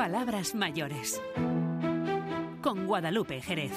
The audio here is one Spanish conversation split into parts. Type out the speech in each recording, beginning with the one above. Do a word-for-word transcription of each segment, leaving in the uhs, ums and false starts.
Palabras mayores. Con Guadalupe Jerez.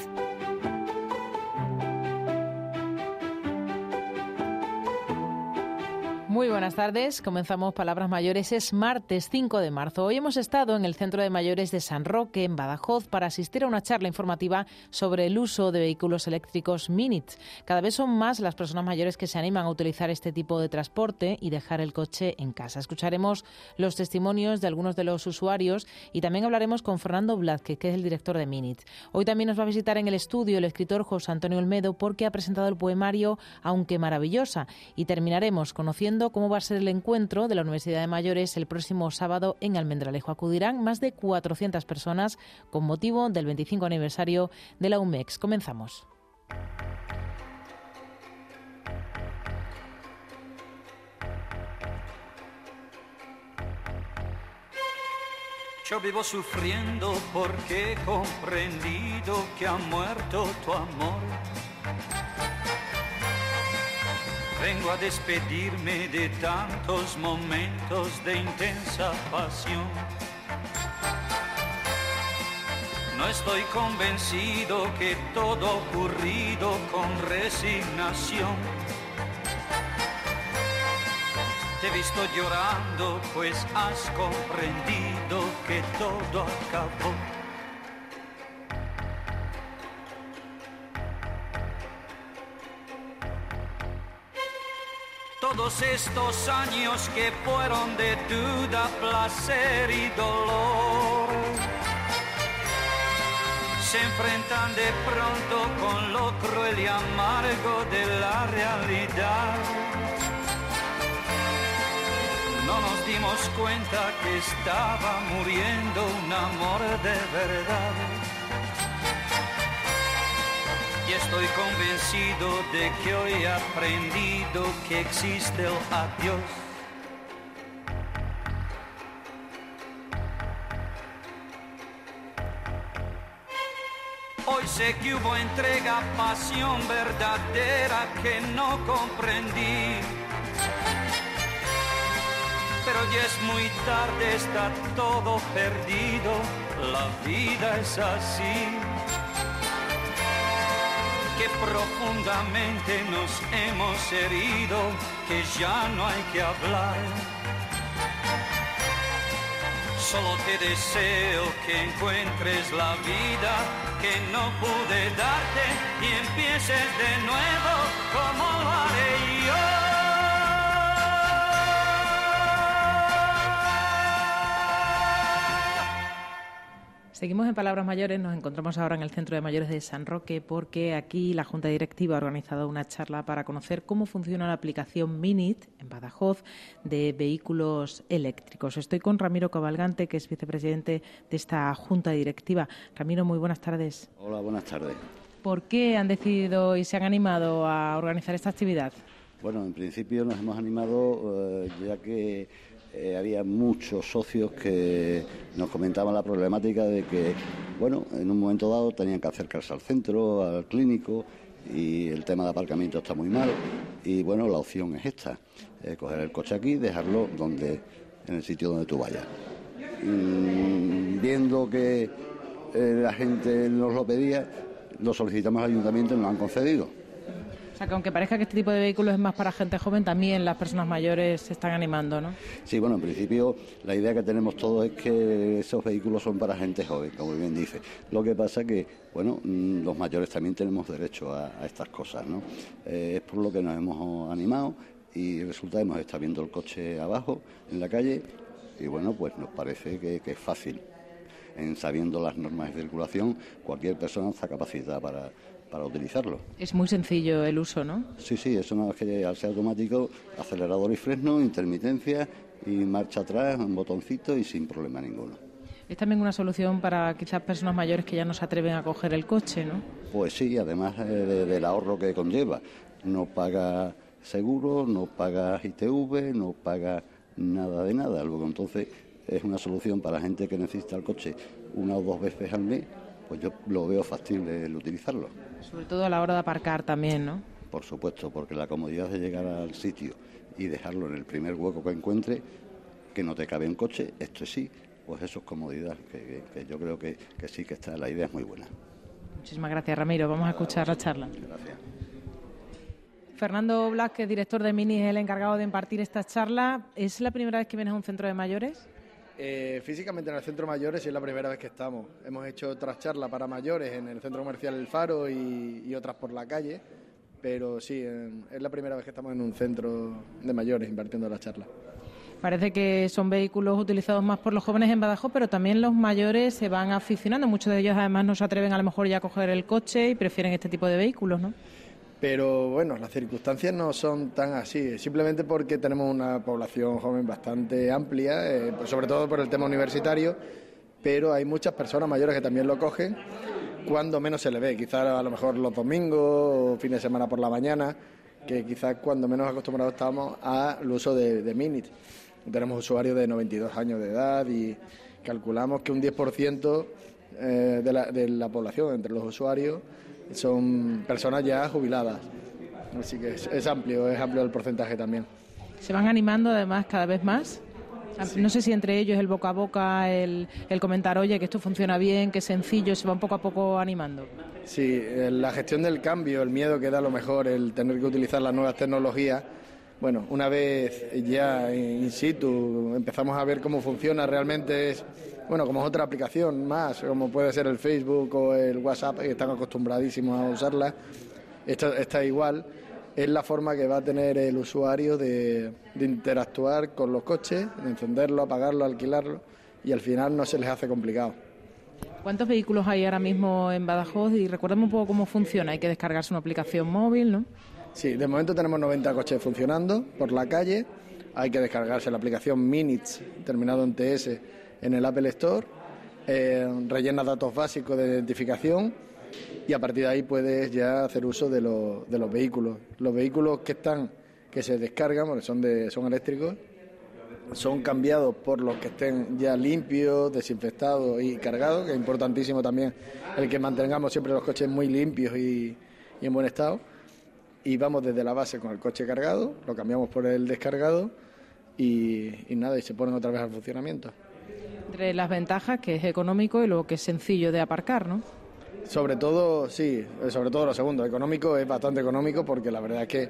Muy buenas tardes, comenzamos Palabras Mayores, es martes cinco de marzo. Hoy hemos estado en el Centro de Mayores de San Roque, en Badajoz, para asistir a una charla informativa sobre el uso de vehículos eléctricos Minit. Cada vez son más las personas mayores que se animan a utilizar este tipo de transporte y dejar el coche en casa. Escucharemos los testimonios de algunos de los usuarios y también hablaremos con Fernando Blázquez, que es el director de Minit. Hoy también nos va a visitar en el estudio el escritor José Antonio Olmedo, porque ha presentado el poemario Aunque maravillosa, y terminaremos conociendo cómo va a ser el encuentro de la Universidad de Mayores el próximo sábado en Almendralejo. Acudirán más de cuatrocientas personas con motivo del veinticinco aniversario de la U M E X. Comenzamos. Yo vivo sufriendo porque he comprendido que ha muerto tu amor. Vengo a despedirme de tantos momentos de intensa pasión. No estoy convencido que todo ha ocurrido con resignación. Te he visto llorando, pues has comprendido que todo acabó. Todos estos años que fueron de duda, placer y dolor se enfrentan de pronto con lo cruel y amargo de la realidad. No nos dimos cuenta que estaba muriendo un amor de verdad. Y estoy convencido de que hoy he aprendido que existe el adiós. Hoy sé que hubo entrega, pasión verdadera que no comprendí. Pero ya es muy tarde, está todo perdido, la vida es así. Que profundamente nos hemos herido, que ya no hay que hablar. Solo te deseo que encuentres la vida que no pude darte y empieces de nuevo como lo haré yo. Seguimos en Palabras Mayores, nos encontramos ahora en el Centro de Mayores de San Roque porque aquí la Junta Directiva ha organizado una charla para conocer cómo funciona la aplicación Minit en Badajoz de vehículos eléctricos. Estoy con Ramiro Cabalgante, que es vicepresidente de esta Junta Directiva. Ramiro, muy buenas tardes. Hola, buenas tardes. ¿Por qué han decidido y se han animado a organizar esta actividad? Bueno, en principio nos hemos animado eh, ya que Eh, había muchos socios que nos comentaban la problemática de que, bueno, en un momento dado tenían que acercarse al centro, al clínico, y el tema de aparcamiento está muy mal. Y bueno, la opción es esta: eh, coger el coche aquí y dejarlo donde, en el sitio donde tú vayas. Mm, viendo que eh, la gente nos lo pedía, lo solicitamos al ayuntamiento y nos lo han concedido. O sea, que aunque parezca que este tipo de vehículos es más para gente joven, también las personas mayores se están animando, ¿no? Sí, bueno, en principio la idea que tenemos todos es que esos vehículos son para gente joven, como bien dice. Lo que pasa que, bueno, los mayores también tenemos derecho a, a estas cosas, ¿no? Eh, es por lo que nos hemos animado y resulta que hemos estado viendo el coche abajo, en la calle, y bueno, pues nos parece que, que es fácil. En sabiendo las normas de circulación, cualquier persona está capacitada para... para utilizarlo. Es muy sencillo el uso, ¿no? Sí, sí, eso no es que al ser automático, acelerador y freno, intermitencia y marcha atrás, un botoncito y sin problema ninguno. Es también una solución para quizás personas mayores que ya no se atreven a coger el coche, ¿no? Pues sí, además eh, de, del ahorro que conlleva. No paga seguro, no paga I T V, no paga nada de nada. Luego entonces es una solución para gente que necesita el coche una o dos veces al mes. Pues yo lo veo factible el utilizarlo. Sobre todo a la hora de aparcar también, ¿no? Por supuesto, porque la comodidad de llegar al sitio y dejarlo en el primer hueco que encuentre, que no te cabe un coche, esto sí, pues eso es comodidad, que, que, que yo creo que, que sí que está, la idea es muy buena. Muchísimas gracias, Ramiro. Vamos a escuchar la charla. Gracias. Fernando Blázquez, director de Mini, es el encargado de impartir esta charla. ¿Es la primera vez que vienes a un centro de mayores? Eh, físicamente en el centro de mayores es la primera vez que estamos. Hemos hecho otras charlas para mayores en el centro comercial El Faro y, y otras por la calle, pero sí, en, es la primera vez que estamos en un centro de mayores impartiendo la charla. Parece que son vehículos utilizados más por los jóvenes en Badajoz, pero también los mayores se van aficionando. Muchos de ellos además no se atreven a lo mejor ya a coger el coche y prefieren este tipo de vehículos, ¿no? Pero bueno, las circunstancias no son tan así, simplemente porque tenemos una población joven bastante amplia, eh, sobre todo por el tema universitario, pero hay muchas personas mayores que también lo cogen cuando menos se le ve, quizás a lo mejor los domingos o fines de semana por la mañana, que quizás cuando menos acostumbrados estamos al uso de, de Minit. Tenemos usuarios de noventa y dos años de edad y calculamos que un diez por ciento eh, de, la, de la población entre los usuarios son personas ya jubiladas. Así que es, es amplio, es amplio el porcentaje también. ¿Se van animando además cada vez más? Sí. No sé si entre ellos el boca a boca, el, el comentar, oye, que esto funciona bien, que es sencillo, se van poco a poco animando. Sí, la gestión del cambio, el miedo que da a lo mejor el tener que utilizar las nuevas tecnologías. Bueno, una vez ya in situ empezamos a ver cómo funciona, realmente es, bueno, como es otra aplicación más, como puede ser el Facebook o el WhatsApp, que están acostumbradísimos a usarla, esto está igual, es la forma que va a tener el usuario de, de interactuar con los coches, de encenderlo, apagarlo, alquilarlo, y al final no se les hace complicado. ¿Cuántos vehículos hay ahora mismo en Badajoz? Y recuérdame un poco cómo funciona, hay que descargarse una aplicación móvil, ¿no? Sí, de momento tenemos noventa coches funcionando por la calle. Hay que descargarse la aplicación Minits, terminado en T S, en el Apple Store. Eh, rellena datos básicos de identificación y a partir de ahí puedes ya hacer uso de, lo, de los vehículos. Los vehículos que están, que se descargan, porque son, de, son eléctricos, son cambiados por los que estén ya limpios, desinfectados y cargados, que es importantísimo también el que mantengamos siempre los coches muy limpios y, y en buen estado. Y vamos desde la base con el coche cargado, lo cambiamos por el descargado y, y nada, y se ponen otra vez al funcionamiento. Entre las ventajas, que es económico y luego que es sencillo de aparcar, ¿no? Sobre todo, sí, sobre todo lo segundo, económico, es bastante económico porque la verdad es que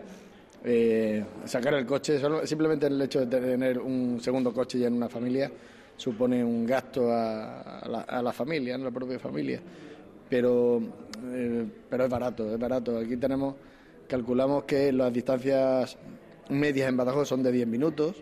eh, sacar el coche, solo, simplemente el hecho de tener un segundo coche ya en una familia supone un gasto a, a, la, a la familia, a la propia familia, pero, eh, pero es barato, es barato. Aquí tenemos... Calculamos que las distancias medias en Badajoz son de diez minutos.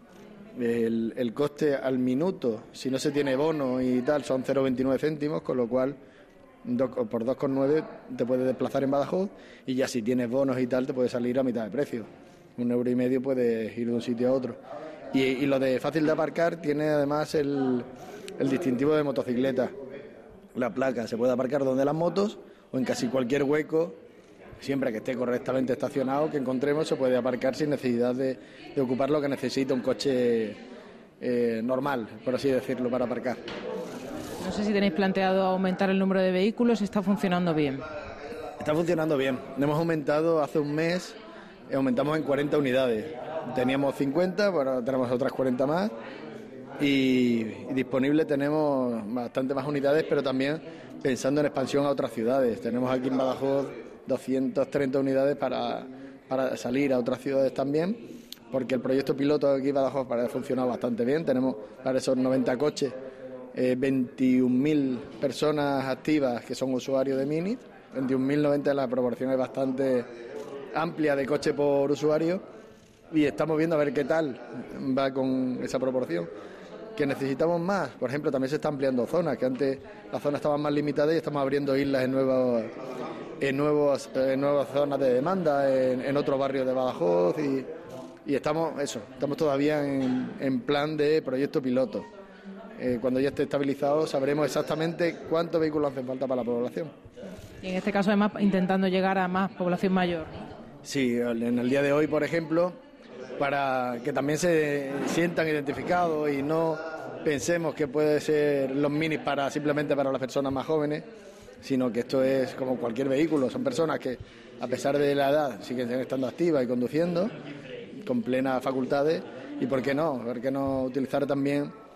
El, el coste al minuto, si no se tiene bono y tal, son cero coma veintinueve céntimos, con lo cual do, por dos coma nueve te puedes desplazar en Badajoz y ya si tienes bonos y tal te puede salir a mitad de precio. Un euro y medio puedes ir de un sitio a otro. Y, y lo de fácil de aparcar tiene además el, el distintivo de motocicleta. La placa se puede aparcar donde las motos o en casi cualquier hueco. Siempre que esté correctamente estacionado, que encontremos, se puede aparcar sin necesidad de, de ocupar lo que necesita un coche eh, normal, por así decirlo, para aparcar. No sé si tenéis planteado aumentar el número de vehículos, ¿está funcionando bien? Está funcionando bien. Hemos aumentado hace un mes, aumentamos en cuarenta unidades. Teníamos cincuenta, ahora tenemos otras cuarenta más. Y, y disponible tenemos bastante más unidades, pero también pensando en expansión a otras ciudades. Tenemos aquí en Badajoz doscientas treinta unidades para, para salir a otras ciudades también, porque el proyecto piloto aquí en Badajoz parece funcionar bastante bien. Tenemos para esos noventa coches eh, veintiún mil personas activas que son usuarios de Minit. veintiún mil noventa, la proporción es bastante amplia de coche por usuario y estamos viendo a ver qué tal va con esa proporción. Que necesitamos más, por ejemplo, también se está ampliando zonas, que antes las zonas estaban más limitadas y estamos abriendo islas en nuevos, en nuevos, en nuevas zonas de demanda, en, en otros barrios de Badajoz y, y estamos eso, estamos todavía en, en plan de proyecto piloto. Eh, cuando ya esté estabilizado sabremos exactamente cuántos vehículos hacen falta para la población. Y en este caso además intentando llegar a más población mayor. Sí, en el día de hoy, por ejemplo, para que también se sientan identificados y no pensemos que puede ser los minis para simplemente para las personas más jóvenes, sino que esto es como cualquier vehículo, son personas que a pesar de la edad siguen estando activas y conduciendo con plenas facultades y por qué no, por qué no utilizar también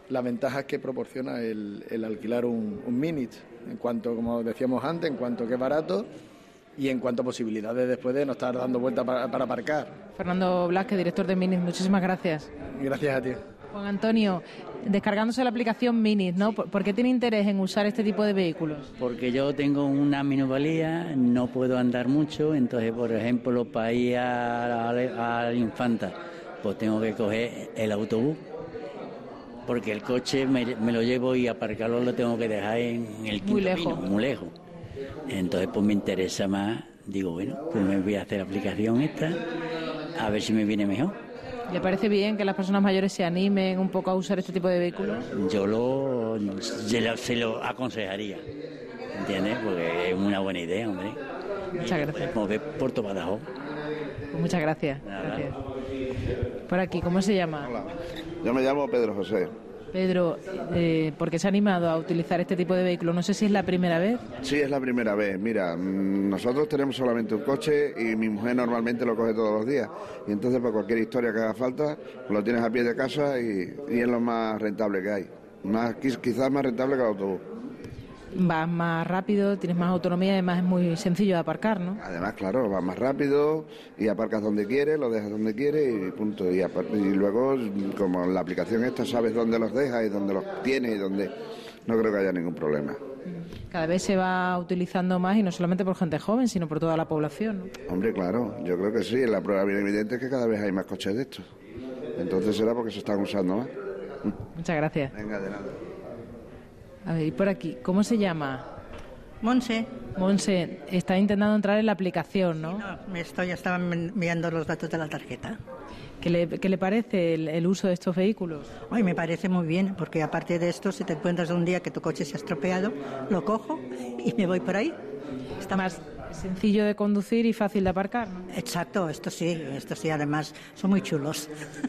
las ventajas que proporciona el, el alquilar un, un Minit, en cuanto, como decíamos antes, en cuanto que es barato y en cuanto a posibilidades después de no estar dando vueltas para, para aparcar. Fernando Blasque, director de Minit, muchísimas gracias. Gracias a ti. Juan Antonio, descargándose la aplicación Minit, ¿no? ¿Por qué tiene interés en usar este tipo de vehículos? Porque yo tengo una minusvalía, no puedo andar mucho, entonces, por ejemplo, para ir a, a, a la Infanta, pues tengo que coger el autobús, porque el coche me, me lo llevo y aparcarlo lo tengo que dejar en el Quinto Muy lejos. Pino, muy lejos. Entonces, pues me interesa más, digo, bueno, pues me voy a hacer la aplicación esta, a ver si me viene mejor. ¿Le parece bien que las personas mayores se animen un poco a usar este tipo de vehículos? Yo lo, se lo, se lo aconsejaría, ¿entiendes? Porque es una buena idea, hombre. Muchas gracias. Podemos ver Puerto Badajoz. Pues muchas gracias. gracias. Por aquí, ¿cómo se llama? Hola, yo me llamo Pedro José. Pedro, eh, ¿por qué se ha animado a utilizar este tipo de vehículo? No sé si es la primera vez. Sí, es la primera vez. Mira, nosotros tenemos solamente un coche y mi mujer normalmente lo coge todos los días. Y entonces, para cualquier historia que haga falta, lo tienes a pie de casa y, y es lo más rentable que hay. Más, quizás más rentable que el autobús. Vas más rápido, tienes más autonomía y además es muy sencillo de aparcar, ¿no? Además, claro, vas más rápido y aparcas donde quieres, lo dejas donde quieres y punto. Y, y luego, como la aplicación esta, sabes dónde los dejas y dónde los tienes y dónde... No creo que haya ningún problema. Cada vez se va utilizando más y no solamente por gente joven, sino por toda la población, ¿no? Hombre, claro, yo creo que sí. La prueba bien evidente es que cada vez hay más coches de estos. Entonces será porque se están usando más. Muchas gracias. Venga, de nada. A ver, y por aquí, ¿cómo se llama? Monse. Monse, está intentando entrar en la aplicación, ¿no? No, me estoy, estaba mirando los datos de la tarjeta. ¿Qué le, qué le parece el, el uso de estos vehículos? Hoy me parece muy bien, porque aparte de esto, si te encuentras un día que tu coche se ha estropeado, lo cojo y me voy por ahí. Está más sencillo de conducir y fácil de aparcar, ¿no? Exacto, esto sí, esto sí, además son muy chulos.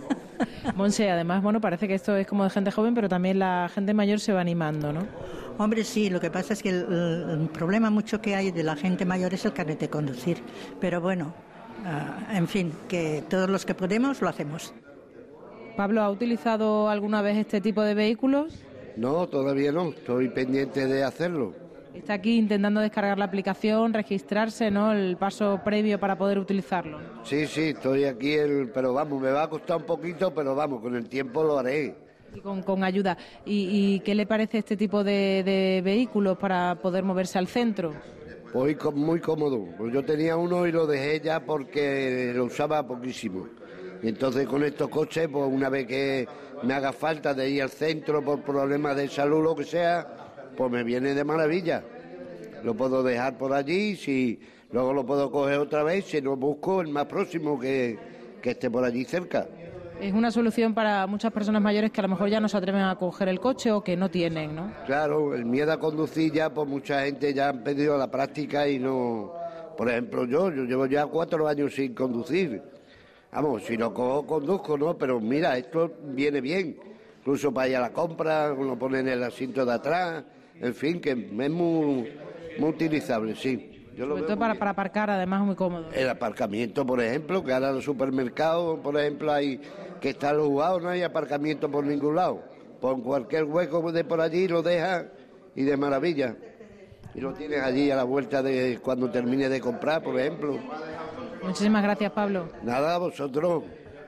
Monse, además, bueno, parece que esto es como de gente joven, pero también la gente mayor se va animando, ¿no? Hombre, sí, lo que pasa es que el, el problema mucho que hay de la gente mayor es el carnet de conducir. Pero bueno, uh, en fin, que todos los que podemos lo hacemos. Pablo, ¿ha utilizado alguna vez este tipo de vehículos? No, todavía no, estoy pendiente de hacerlo. Está aquí intentando descargar la aplicación, registrarse, ¿no? El paso previo para poder utilizarlo. Sí, sí, estoy aquí, el, pero vamos, me va a costar un poquito, pero vamos, con el tiempo lo haré. Y con, con ayuda. ¿Y, ¿Y qué le parece este tipo de, de vehículos para poder moverse al centro? Pues muy cómodo. Pues yo tenía uno y lo dejé ya porque lo usaba poquísimo. Y entonces con estos coches, pues una vez que me haga falta de ir al centro por problemas de salud o lo que sea, pues me viene de maravilla. Lo puedo dejar por allí, si luego lo puedo coger otra vez, si no busco el más próximo que, que esté por allí cerca. Es una solución para muchas personas mayores que a lo mejor ya no se atreven a coger el coche o que no tienen, ¿no? Claro, el miedo a conducir ya, pues mucha gente ya han pedido la práctica y no... Por ejemplo, yo, yo llevo ya cuatro años sin conducir. Vamos, si no cojo, conduzco, ¿no? Pero mira, esto viene bien. Incluso para ir a la compra, uno pone en el asiento de atrás, en fin, que es muy, muy utilizable, sí. Yo lo Sobre todo para, para aparcar, además, es muy cómodo. El aparcamiento, por ejemplo, que ahora en los supermercados, por ejemplo, hay que está los jugados, no hay aparcamiento por ningún lado. Pon cualquier hueco de por allí, lo dejas y de maravilla. Y lo tienes allí a la vuelta de cuando termine de comprar, por ejemplo. Muchísimas gracias, Pablo. Nada, vosotros.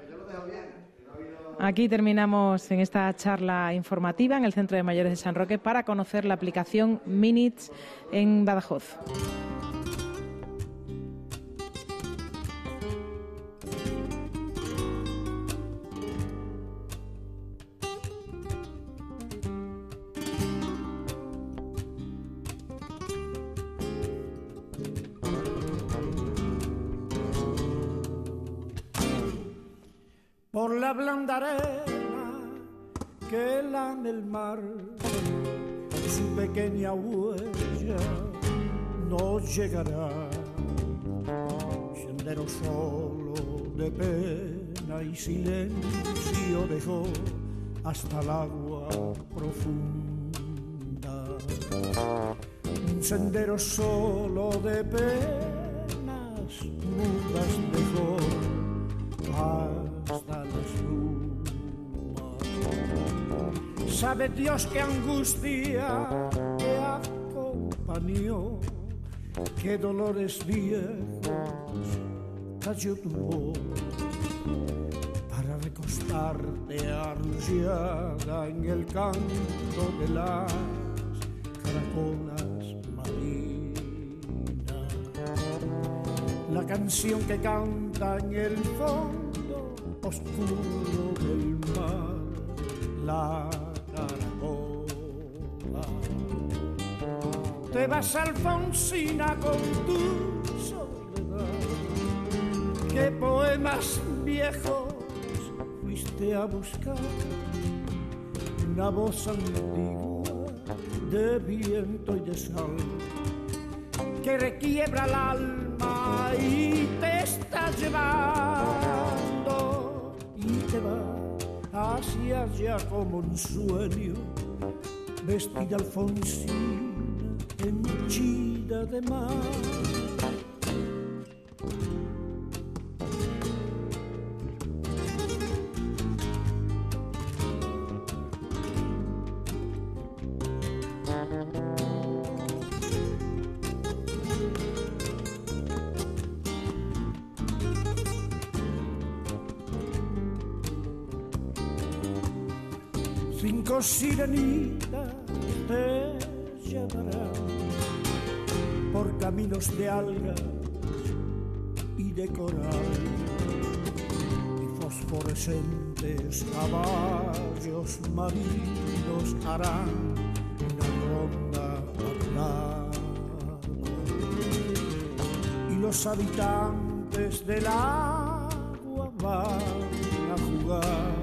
Aquí terminamos en esta charla informativa en el Centro de Mayores de San Roque para conocer la aplicación Minits en Badajoz. Por la blanda arena que lame el mar, su pequeña huella no llegará. Sendero solo de pena y silencio dejó hasta el agua profunda. Un sendero solo de penas mudas dejó hasta las brumas. Sabe Dios qué angustia te acompañó, qué dolores viejos cayó tu voz para recostarte arrullada en el canto de las caracolas marinas. La canción que canta en el fondo oscuro del mar, la caracola. Te vas, Alfonsina, con tu soledad. ¿Qué poemas viejos fuiste a buscar? Una voz antigua de viento y de sal que requiebra el alma y te está llevando y te va hacia allá como un sueño, vestida Alfonsina henchida de mar. Cinco sirenitas te llevarán por caminos de algas y de coral, y fosforescentes caballos marinos harán una ronda al lado, y los habitantes del agua van a jugar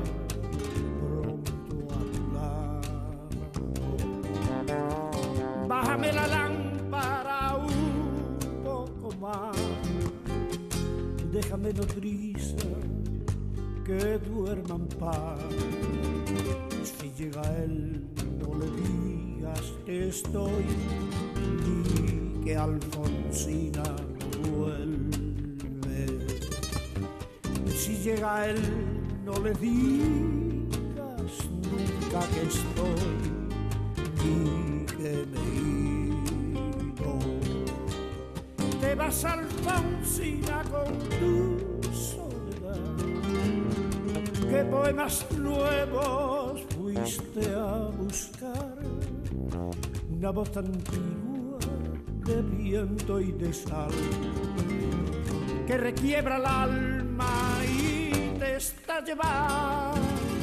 bájame la lámpara un poco más, déjame nodriza que duerma en paz. Si llega él, no le digas que estoy, ni que Alfonsina no vuelve. Si llega él, no le digas nunca que estoy, ni que me he ido. Te vas, Alfonsina, con tu soledad. ¿Qué poemas nuevos fuiste a buscar? Una voz antigua de viento y de sal que requiebra el alma y te está llevando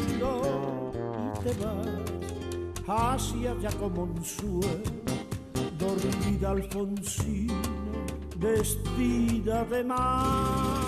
y te vas hacia allá como un sueño, dormida Alfonsina, vestida de mar.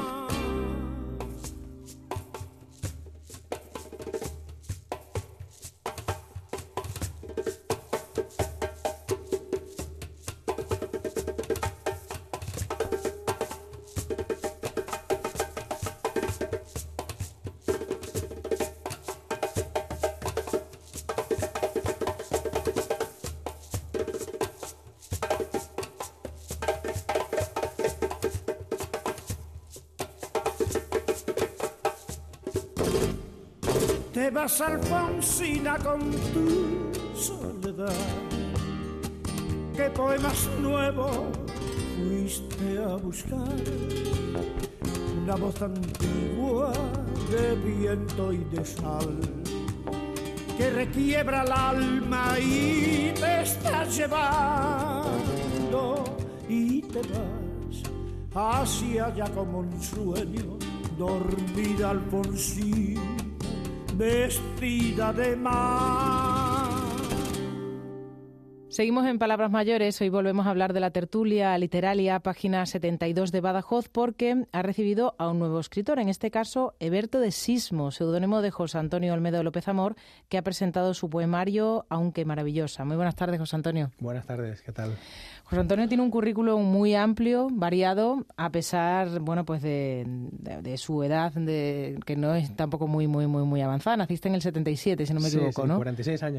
Te vas, Alfonsina, con tu soledad. ¿Qué poemas nuevos fuiste a buscar? Una voz antigua de viento y de sal que requiebra el alma y te está llevando y te vas hacia allá como un sueño, dormida Alfonsina, vestida de mar. Seguimos en Palabras Mayores. Hoy volvemos a hablar de la tertulia literaria, página setenta y dos de Badajoz, porque ha recibido a un nuevo escritor, en este caso Heberto de Sismo, seudónimo de José Antonio Olmedo López Amor, que ha presentado su poemario Aunque maravillosa. Muy buenas tardes, José Antonio. Buenas tardes, ¿qué tal? José Antonio tiene un currículum muy amplio, variado, a pesar, bueno, pues de, de, de su edad, de, que no es tampoco muy, muy, muy, muy avanzada. Naciste en el setenta y siete, si no me sí, equivoco, sí, ¿no? cuarenta y seis años ya.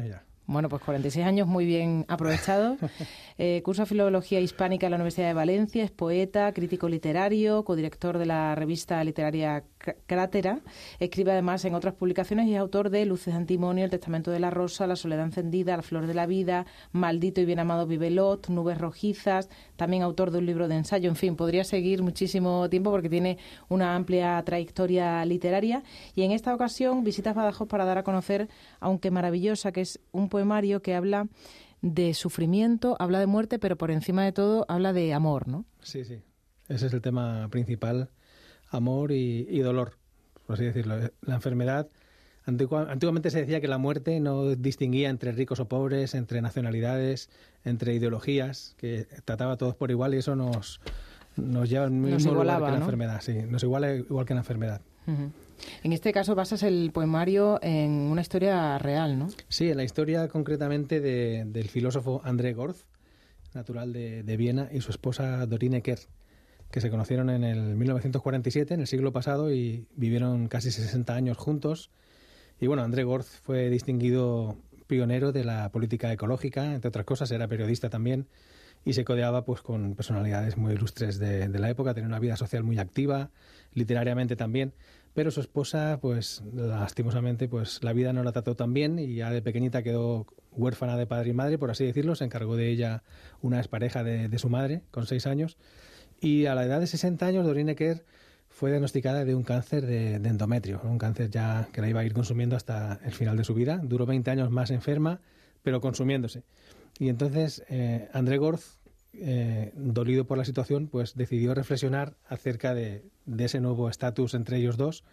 Bueno, pues cuarenta y seis años muy bien aprovechados. Eh, cursa Filología Hispánica en la Universidad de Valencia, es poeta, crítico literario, codirector de la revista literaria Crátera. Escribe además en otras publicaciones y es autor de Luces de Antimonio, El Testamento de la Rosa, La Soledad Encendida, La Flor de la Vida, Maldito y Bien Amado Vivelot, Nubes Rojizas, también autor de un libro de ensayo. En fin, podría seguir muchísimo tiempo porque tiene una amplia trayectoria literaria. Y en esta ocasión visitas Badajoz para dar a conocer Aunque Maravillosa, que es un poemario que habla de sufrimiento, habla de muerte, pero por encima de todo habla de amor, ¿no? Sí, sí. Ese es el tema principal, amor y, y dolor, por así decirlo. La enfermedad, antigua, antiguamente se decía que la muerte no distinguía entre ricos o pobres, entre nacionalidades, entre ideologías, que trataba a todos por igual y eso nos, nos lleva al mismo nos igualaba, lugar que la ¿no? enfermedad. Sí, nos iguala igual que la enfermedad. Uh-huh. En este caso basas el poemario en una historia real, ¿no? Sí, en la historia concretamente de, del filósofo André Gorz, natural de, de Viena, y su esposa Dorine Kerr, que se conocieron en el mil novecientos cuarenta y siete, en el siglo pasado, y vivieron casi sesenta años juntos. Y bueno, André Gorz fue distinguido pionero de la política ecológica, entre otras cosas, era periodista también, y se codeaba pues con personalidades muy ilustres de, de la época, tenía una vida social muy activa, literariamente también. Pero su esposa, pues lastimosamente, pues la vida no la trató tan bien y ya de pequeñita quedó huérfana de padre y madre, por así decirlo. Se encargó de ella una expareja de, de su madre, con seis años. Y a la edad de sesenta años, Dorine Kerr fue diagnosticada de un cáncer de, de endometrio, un cáncer ya que la iba a ir consumiendo hasta el final de su vida. Duró veinte años más enferma, pero consumiéndose. Y entonces eh, André Gorz, eh, dolido por la situación, pues decidió reflexionar acerca de, de ese nuevo estatus entre ellos dos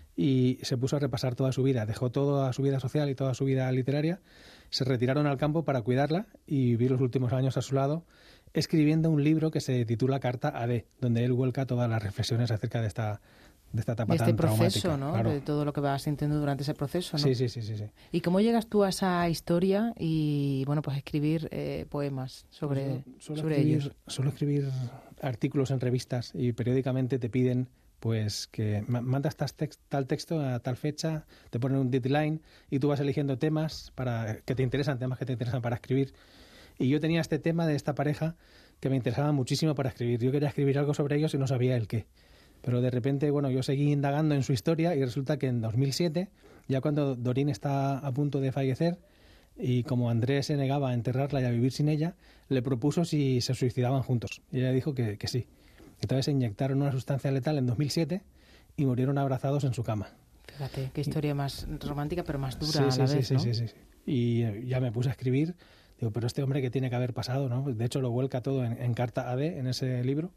y se puso a repasar toda su vida. Dejó toda su vida social y toda su vida literaria, se retiraron al campo para cuidarla y vivir los últimos años a su lado, escribiendo un libro que se titula Carta a D, donde él vuelca todas las reflexiones acerca de esta, de esta etapa de este tan proceso, traumática. ¿no? Claro. De todo lo que vas sintiendo durante ese proceso, ¿no? Sí, sí, sí, sí, sí. ¿Y cómo llegas tú a esa historia y, bueno, pues escribir eh, poemas sobre, Pues suelo sobre escribir, ellos? Suelo escribir artículos en revistas y periódicamente te piden pues que mandas tal texto a tal fecha, te ponen un deadline y tú vas eligiendo temas para que te interesan, temas que te interesan para escribir. Y yo tenía este tema de esta pareja que me interesaba muchísimo para escribir. Yo quería escribir algo sobre ellos y no sabía el qué. Pero de repente, bueno, yo seguí indagando en su historia y resulta que en dos mil siete, ya cuando Dorine está a punto de fallecer y como Andrés se negaba a enterrarla y a vivir sin ella, le propuso si se suicidaban juntos. Y ella dijo que, que sí. Entonces se inyectaron una sustancia letal en dos mil siete y murieron abrazados en su cama. Fíjate, qué historia más romántica pero más dura sí, a la sí, vez, sí, ¿no? Sí, sí, sí. Y ya me puse a escribir. Digo, pero este hombre que tiene que haber pasado, ¿no? De hecho lo vuelca todo en, en Carta a D, en ese libro.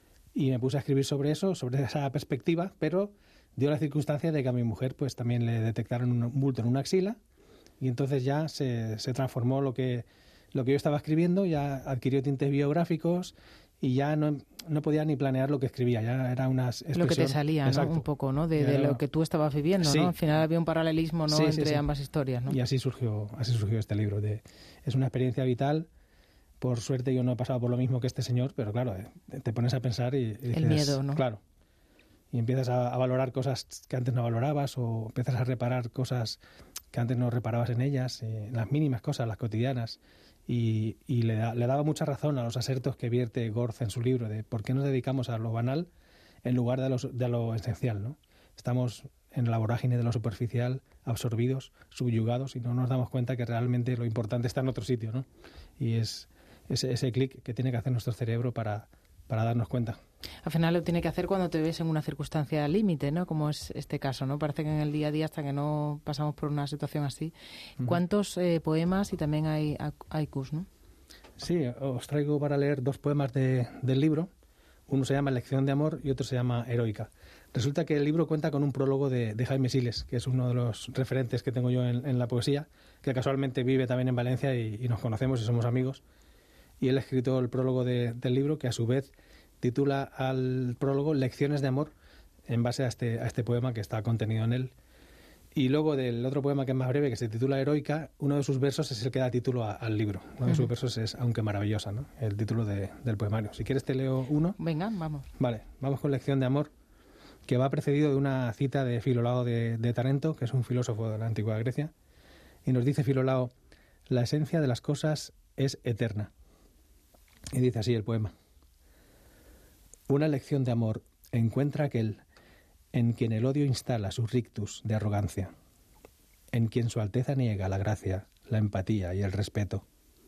Y me puse a escribir sobre eso, sobre esa perspectiva, pero dio la circunstancia de que a mi mujer pues también le detectaron un bulto en una axila y entonces ya se, se transformó lo que, lo que yo estaba escribiendo, ya adquirió tintes biográficos y ya no, no podía ni planear lo que escribía, ya era unas lo que te salía, ¿no? Un poco, ¿no? De, de lo que tú estabas viviendo, sí. ¿no? Al final había un paralelismo, ¿no? Sí, entre sí, sí. ambas historias, ¿no? Y así surgió, así surgió este libro. De, es una experiencia vital. Por suerte yo no he pasado por lo mismo que este señor, pero claro, te pones a pensar y, y dices, el miedo, ¿no? Claro. Y empiezas a, a valorar cosas que antes no valorabas o empiezas a reparar cosas que antes no reparabas en ellas, eh, las mínimas cosas, las cotidianas. Y, y le, da, le daba mucha razón a los asertos que vierte Gorz en su libro de por qué nos dedicamos a lo banal en lugar de, los, de lo esencial, ¿no? Estamos en la vorágine de lo superficial, absorbidos, subyugados y no nos damos cuenta que realmente lo importante está en otro sitio, ¿no? Y es ese, ese clic que tiene que hacer nuestro cerebro para, para darnos cuenta. Al final lo tiene que hacer cuando te ves en una circunstancia límite, ¿no? Como es este caso, ¿no? Parece que en el día a día, hasta que no pasamos por una situación así. Uh-huh. ¿Cuántos eh, poemas y también hay haikus, ¿no? Sí, os traigo para leer dos poemas de, del libro. Uno se llama Lección de amor y otro se llama Heroica. Resulta que el libro cuenta con un prólogo de, de Jaime Siles, que es uno de los referentes que tengo yo en, en la poesía, que casualmente vive también en Valencia y, y nos conocemos y somos amigos. Y él ha escrito el prólogo de, del libro, que a su vez titula al prólogo Lecciones de amor, en base a este, a este poema que está contenido en él. Y luego del otro poema, que es más breve, que se titula Heroica, uno de sus versos es el que da título a, al libro. Uno de uh-huh. sus versos es Aunque Maravillosa, ¿no? El título de, del poemario. Si quieres te leo uno. Venga, vamos. Vale, vamos con Lección de amor, que va precedido de una cita de Filolao de, de Tarento, que es un filósofo de la antigua Grecia. Y nos dice Filolao: La esencia de las cosas es eterna. Y dice así el poema. Una lección de amor encuentra aquel en quien el odio instala su rictus de arrogancia, en quien su alteza niega la gracia, la empatía y el respeto.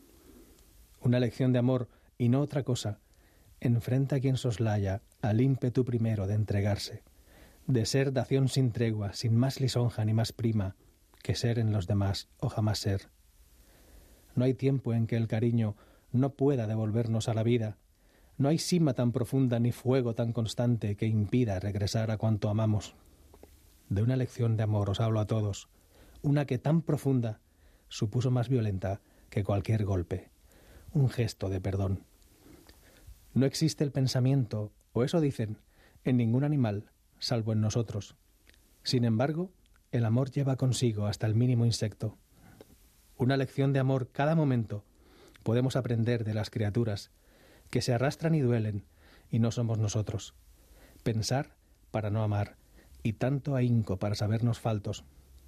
Una lección de amor y no otra cosa enfrenta a quien soslaya al ímpetu primero de entregarse, de ser dación sin tregua, sin más lisonja ni más prima que ser en los demás o jamás ser. No hay tiempo en que el cariño no pueda devolvernos a la vida. No hay sima tan profunda ni fuego tan constante que impida regresar a cuanto amamos. De una lección de amor os hablo a todos, una que tan profunda supuso más violenta que cualquier golpe, un gesto de perdón. No existe el pensamiento, o eso dicen, en ningún animal, salvo en nosotros. Sin embargo, el amor lleva consigo hasta el mínimo insecto. Una lección de amor cada momento podemos aprender de las criaturas, que se arrastran y duelen, y no somos nosotros. Pensar para no amar, y tanto ahínco para sabernos faltos.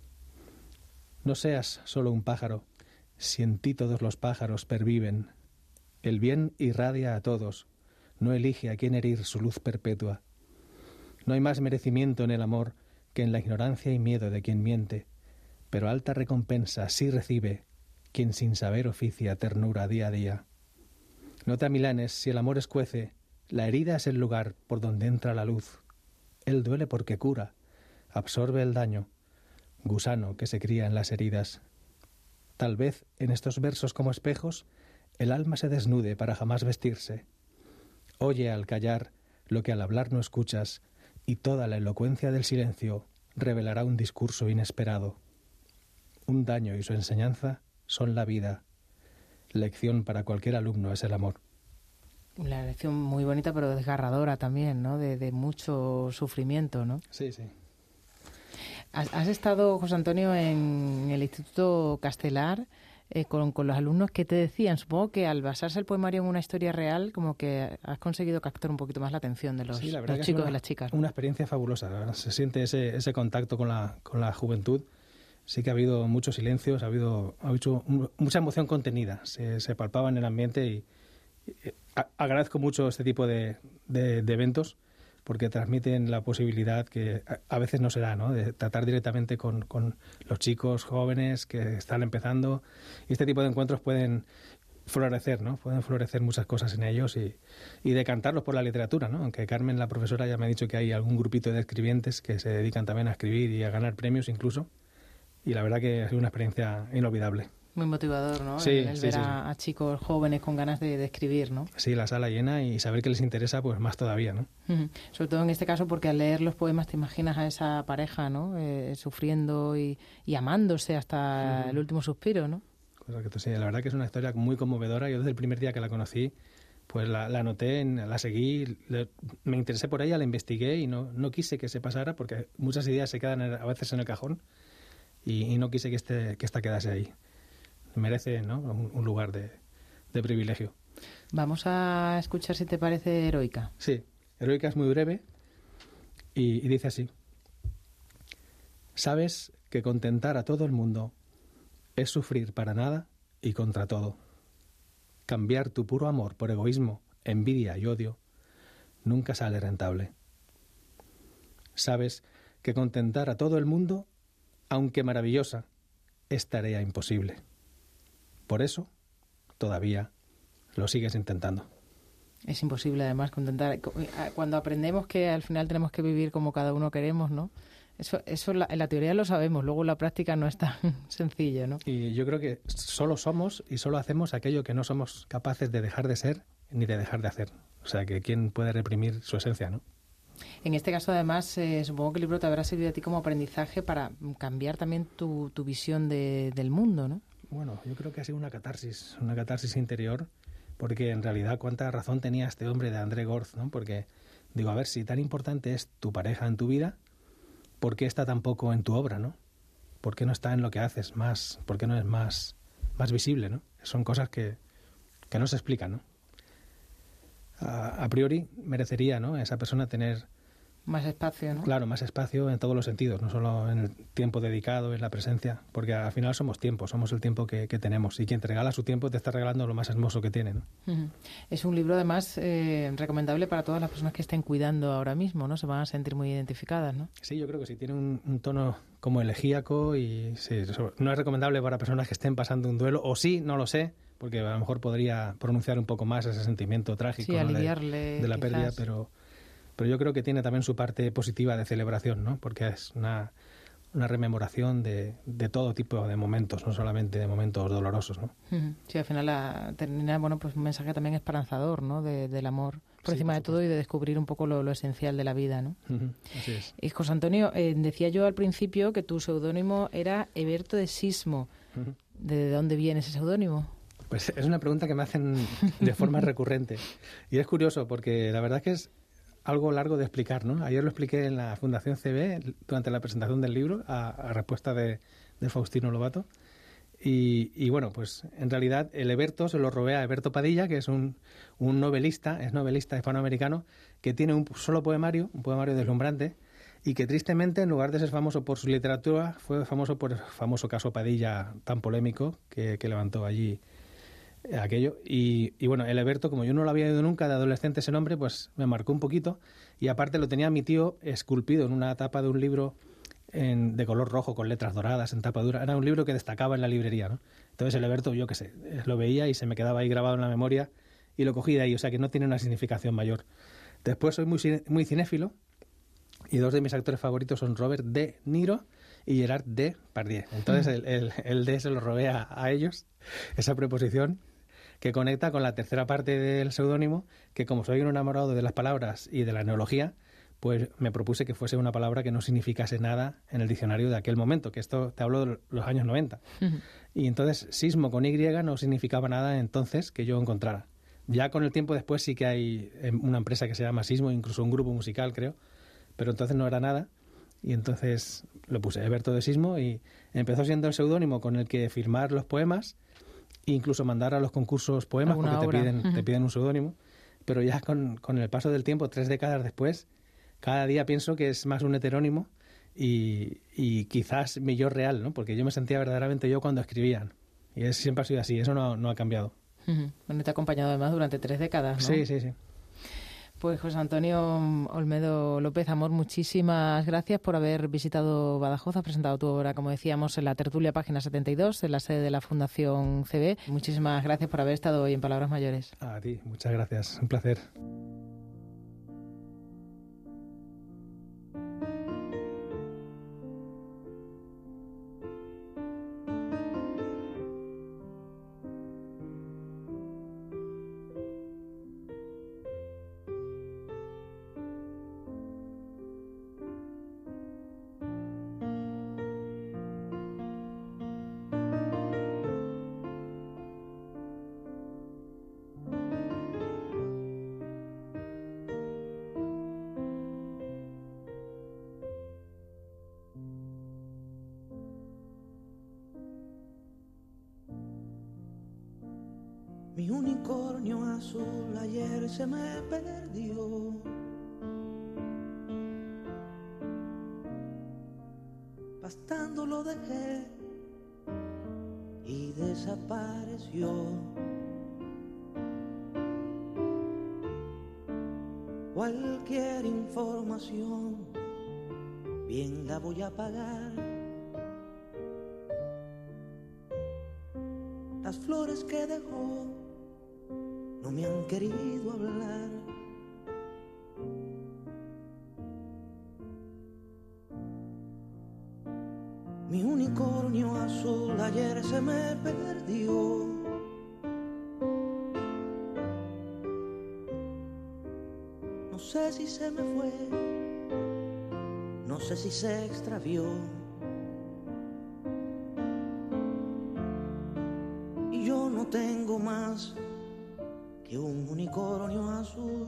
No seas solo un pájaro, si en ti todos los pájaros perviven. El bien irradia a todos, no elige a quién herir su luz perpetua. No hay más merecimiento en el amor que en la ignorancia y miedo de quien miente, pero alta recompensa sí recibe quien sin saber oficia ternura día a día. No te amilanes si el amor escuece, la herida es el lugar por donde entra la luz. Él duele porque cura, absorbe el daño, gusano que se cría en las heridas. Tal vez en estos versos como espejos el alma se desnude para jamás vestirse. Oye al callar lo que al hablar no escuchas, y toda la elocuencia del silencio revelará un discurso inesperado. Un daño y su enseñanza son la vida. Lección para cualquier alumno es el amor. Una lección muy bonita, pero desgarradora también, ¿no? De, de mucho sufrimiento, ¿no? Sí, sí. Has, has estado, José Antonio, en el Instituto Castelar eh, con, con los alumnos. ¿Qué te decían? Supongo que al basarse el poemario en una historia real, como que has conseguido captar un poquito más la atención de los, sí, la los chicos una, y las chicas. Una experiencia fabulosa, la verdad. Se siente ese, ese contacto con la, con la juventud. Sí que ha habido muchos silencios, ha habido, ha habido mucha emoción contenida, se, se palpaba en el ambiente y, y a, agradezco mucho este tipo de, de, de eventos porque transmiten la posibilidad que a, a veces no se da, ¿no? De tratar directamente con, con los chicos jóvenes que están empezando, y este tipo de encuentros pueden florecer, ¿no? Pueden florecer muchas cosas en ellos y, y decantarlos por la literatura, ¿no? Aunque Carmen, la profesora, ya me ha dicho que hay algún grupito de escribientes que se dedican también a escribir y a ganar premios incluso. Y la verdad que ha sido una experiencia inolvidable. Muy motivador, ¿no? Sí, el, el sí, ver sí, a, sí. a chicos jóvenes con ganas de, de escribir, ¿no? Sí, la sala llena y saber que les interesa, pues más todavía, ¿no? Uh-huh. Sobre todo en este caso porque al leer los poemas te imaginas a esa pareja, ¿no? Eh, sufriendo y, y amándose hasta uh-huh. el último suspiro, ¿no? Correcto, sí. La verdad que es una historia muy conmovedora. Yo desde el primer día que la conocí, pues la, la anoté, la seguí, le, me interesé por ella, la investigué y no, no quise que se pasara porque muchas ideas se quedan a veces en el cajón. Y, y no quise que, este, que esta quedase ahí. Merece, ¿no? un, un lugar de, de privilegio. Vamos a escuchar si te parece Heroica. Sí, Heroica es muy breve y, y dice así. Sabes que contentar a todo el mundo es sufrir para nada y contra todo. Cambiar tu puro amor por egoísmo, envidia y odio nunca sale rentable. Sabes que contentar a todo el mundo, aunque maravillosa, es tarea imposible. Por eso, todavía lo sigues intentando. Es imposible, además, contentar. Cuando aprendemos que al final tenemos que vivir como cada uno queremos, ¿no? Eso, eso en, la, en la teoría lo sabemos, luego en la práctica no es tan sencillo, ¿no? Y yo creo que solo somos y solo hacemos aquello que no somos capaces de dejar de ser ni de dejar de hacer. O sea, que ¿quién puede reprimir su esencia, no? En este caso, además, eh, supongo que el libro te habrá servido a ti como aprendizaje para cambiar también tu, tu visión de, del mundo, ¿no? Bueno, yo creo que ha sido una catarsis, una catarsis interior, porque en realidad cuánta razón tenía este hombre de André Gorz, ¿no? Porque, digo, a ver, si tan importante es tu pareja en tu vida, ¿por qué está tan poco en tu obra, no? ¿Por qué no está en lo que haces más? ¿Por qué no es más, más visible, no? Son cosas que, que no se explican, ¿no? A, a priori merecería, ¿no?, esa persona tener Más espacio, ¿no? Claro, más espacio en todos los sentidos, no solo en el tiempo dedicado, en la presencia, porque al final somos tiempo, somos el tiempo que, que tenemos, y quien te regala su tiempo te está regalando lo más hermoso que tiene, ¿no? Uh-huh. Es un libro, además, eh, recomendable para todas las personas que estén cuidando ahora mismo, ¿no? Se van a sentir muy identificadas, ¿no? Sí, yo creo que sí, tiene un, un tono como elegíaco y sí, eso, no es recomendable para personas que estén pasando un duelo, o sí, no lo sé, porque a lo mejor podría pronunciar un poco más ese sentimiento trágico, sí, ¿no? aliviarle, de, de la quizás. pérdida, pero... Pero yo creo que tiene también su parte positiva de celebración, ¿no? Porque es una, una rememoración de, de todo tipo de momentos, no solamente de momentos dolorosos, ¿no? Sí, al final la, termina, bueno, pues un mensaje también esperanzador, ¿no? De, del amor por sí, encima por de todo y de descubrir un poco lo, lo esencial de la vida, ¿no? Uh-huh. Así es. Y José Antonio, eh, decía yo al principio que tu seudónimo era Heberto de Sismo. Uh-huh. ¿De dónde viene ese seudónimo? Pues es una pregunta que me hacen de forma recurrente. Y es curioso porque la verdad es que es algo largo de explicar, ¿no? Ayer lo expliqué en la Fundación C B durante la presentación del libro a, a respuesta de, de Faustino Lobato. Y, y bueno, pues en realidad el Heberto se lo robé a Heberto Padilla, que es un, un novelista, es novelista hispanoamericano, que tiene un solo poemario, un poemario deslumbrante, y que tristemente, en lugar de ser famoso por su literatura, fue famoso por el famoso caso Padilla tan polémico que, que levantó allí aquello. Y, y bueno, el Heberto, como yo no lo había oído nunca de adolescente ese nombre, pues me marcó un poquito, y aparte lo tenía mi tío esculpido en una tapa de un libro en, de color rojo con letras doradas en tapa dura. Era un libro que destacaba en la librería, ¿no? Entonces el Heberto, yo qué sé, lo veía y se me quedaba ahí grabado en la memoria y lo cogí de ahí, o sea que no tiene una significación mayor. Después soy muy, muy cinéfilo y dos de mis actores favoritos son Robert De Niro y Gerard Depardieu. Entonces el, el, el D se lo robé a, a ellos, esa preposición que conecta con la tercera parte del seudónimo, que como soy un enamorado de las palabras y de la neología, pues me propuse que fuese una palabra que no significase nada en el diccionario de aquel momento, que esto te hablo de los años noventa. Uh-huh. Y entonces sismo con Y no significaba nada entonces que yo encontrara. Ya con el tiempo después sí que hay una empresa que se llama Sismo, incluso un grupo musical creo, pero entonces no era nada. Y entonces lo puse Heberto de Sismo y empezó siendo el seudónimo con el que firmar los poemas e incluso mandar a los concursos poemas porque te piden, uh-huh. te piden un seudónimo. Pero ya con, con el paso del tiempo, tres décadas después, cada día pienso que es más un heterónimo y, y quizás mi yo real, ¿no? Porque yo me sentía verdaderamente yo cuando escribían. Y es, siempre ha sido así, eso no, no ha cambiado. Uh-huh. Bueno, te ha acompañado además durante tres décadas, ¿no? Sí, sí, sí. Pues José Antonio Olmedo López Amor, muchísimas gracias por haber visitado Badajoz. Has presentado tu obra, como decíamos, en la tertulia Página setenta y dos, en la sede de la Fundación C B. Muchísimas gracias por haber estado hoy en Palabras Mayores. A ti, muchas gracias. Un placer. Mi unicornio azul ayer se me perdió. Pastando lo dejé y desapareció. Cualquier información bien la voy a pagar. Las flores que dejó no me han querido hablar. Mi unicornio azul ayer se me perdió. No sé si se me fue, no sé si se extravió. Y yo no tengo más que un unicornio azul.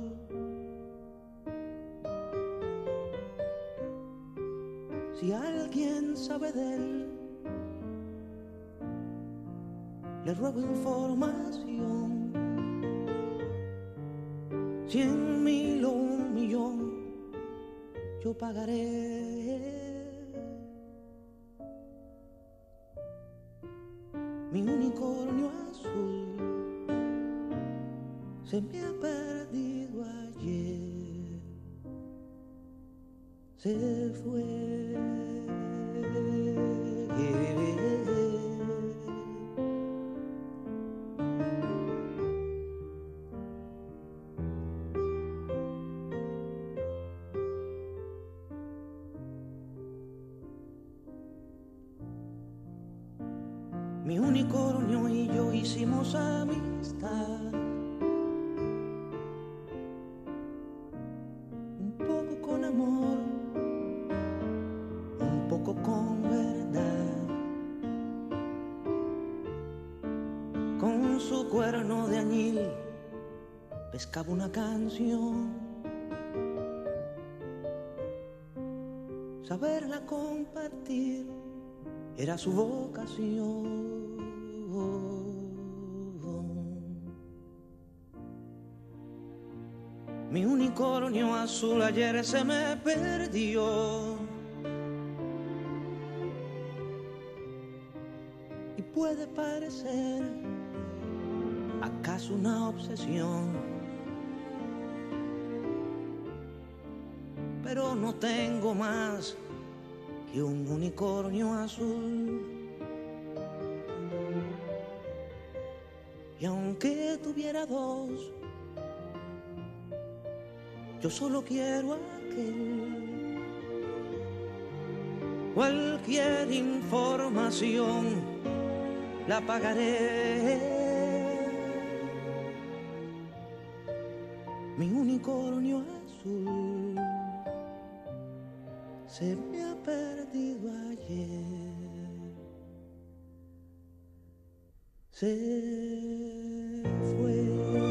Si alguien sabe de él, le ruego información. Cien mil o un millón, yo pagaré. Mi unicornio azul se me ha perdido ayer, se fue. Mi unicornio y yo hicimos amistad, un poco con amor, un poco con verdad. Con su cuerno de añil pescaba una canción, saberla compartir era su vocación. Mi unicornio azul ayer se me perdió, y puede parecer acaso una obsesión, pero no tengo más que un unicornio azul. Y aunque tuviera dos, yo solo quiero aquel. Cualquier información la pagaré. Mi unicornio azul se me ha perdido ayer, se fue.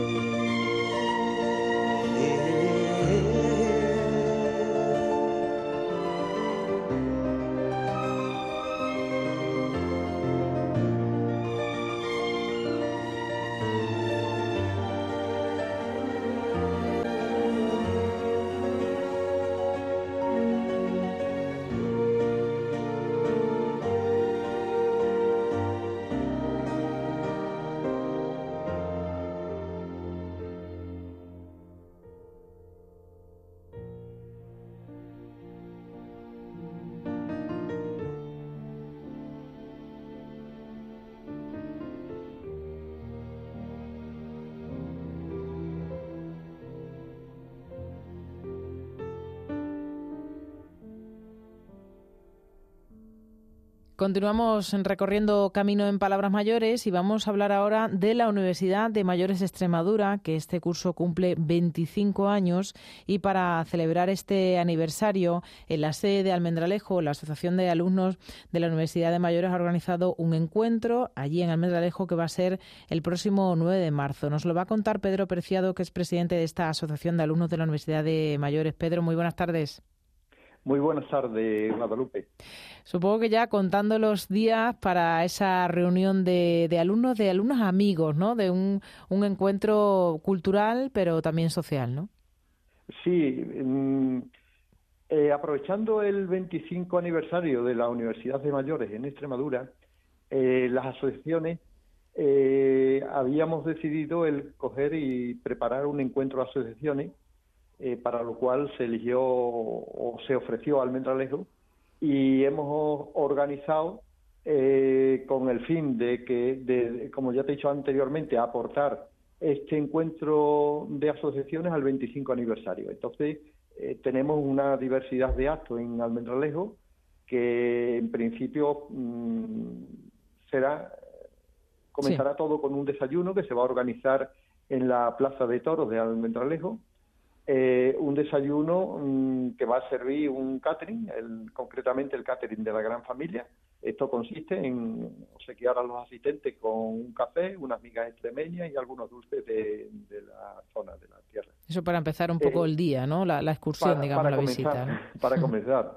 Continuamos recorriendo camino en Palabras Mayores y vamos a hablar ahora de la Universidad de Mayores de Extremadura, que este curso cumple veinticinco años, y para celebrar este aniversario, en la sede de Almendralejo, la Asociación de Alumnos de la Universidad de Mayores ha organizado un encuentro allí en Almendralejo que va a ser el próximo nueve de marzo. Nos lo va a contar Pedro Preciado, que es presidente de esta Asociación de Alumnos de la Universidad de Mayores. Pedro, muy buenas tardes. Muy buenas tardes, Guadalupe. Supongo que ya contando los días para esa reunión de, de alumnos, de alumnos amigos, ¿no? De un, un encuentro cultural, pero también social, ¿no? Sí, mm, eh, aprovechando el veinticinco aniversario de la Universidad de Mayores en Extremadura, eh, las asociaciones eh, habíamos decidido el coger y preparar un encuentro de asociaciones, Eh, para lo cual se eligió o se ofreció Almendralejo, y hemos organizado eh, con el fin de que, de, como ya te he dicho anteriormente, aportar este encuentro de asociaciones al veinticinco aniversario. Entonces, eh, tenemos una diversidad de actos en Almendralejo que en principio mmm, será, comenzará sí. todo con un desayuno que se va a organizar en la Plaza de Toros de Almendralejo. Eh, un desayuno mmm, que va a servir un catering, el, concretamente el catering de la Gran Familia. Esto consiste en obsequiar a los asistentes con un café, unas migas extremeñas y algunos dulces de, de la zona de la tierra. Eso para empezar un poco eh, el día, ¿no? La, la excursión, para, digamos, para la comenzar, visita, ¿no? Para comenzar.